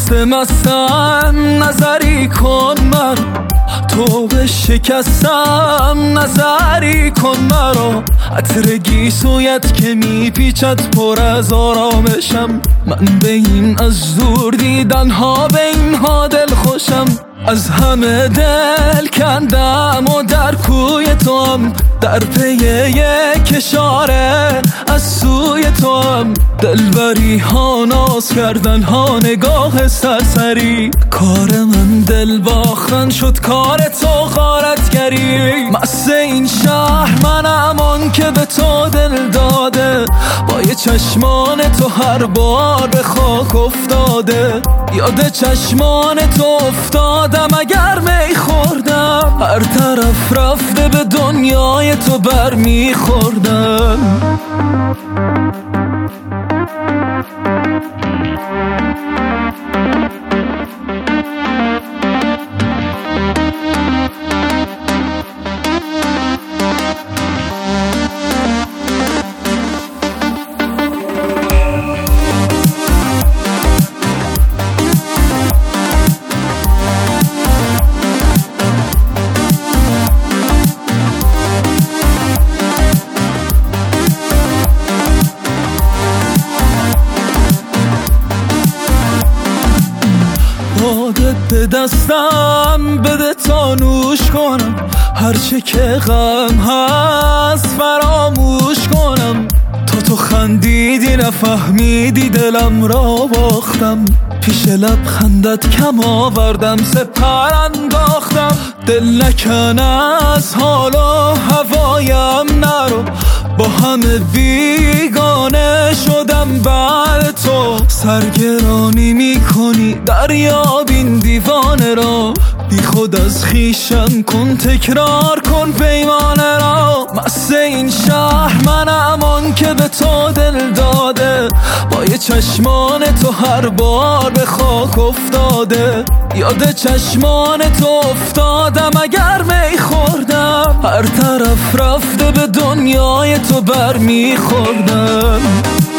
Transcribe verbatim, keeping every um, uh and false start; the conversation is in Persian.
مست مستم نظری کن من تو به شکستم نظری کن مرا عطر گیسویت که میپیچد پر از آرامشم من به این از دور دیدن ها به این ها دل خوشم از همه دل کندم و در کوی تو هم در پی یک اشاره از سوی تو هم دلبری ها ناز کردن ها نگاه سرسری کار من دل باختن شد کار تو غارتگری مست این شهر منم آن که به تو دل داده با یه چشمان تو هر بار به خاک افتاده یاد چشمان تو افتادم اگر می خوردم هر طرف رفته به دنیای تو بر می خوردم بادت به دستم بده تا نوش کنم هرچه که غم هست فراموش کنم تا تو خندیدی نفهمیدی دلم را باختم پیش لبخندت کم آوردم سپر انداختم دل نکن از حال و هوایم نرو با همه بیگانه شدم بعد تو سرگرانی میکنی دریا بین دیوانه را بی خود از خیشم کن تکرار کن پیمانه را مست این شهر منم آن که به تو دل داده با یه چشمان تو هر بار به خاک افتاده یاد چشمان تو افتادم اگر می خوردم هر طرف رفته به دنیای تو بر می خوردم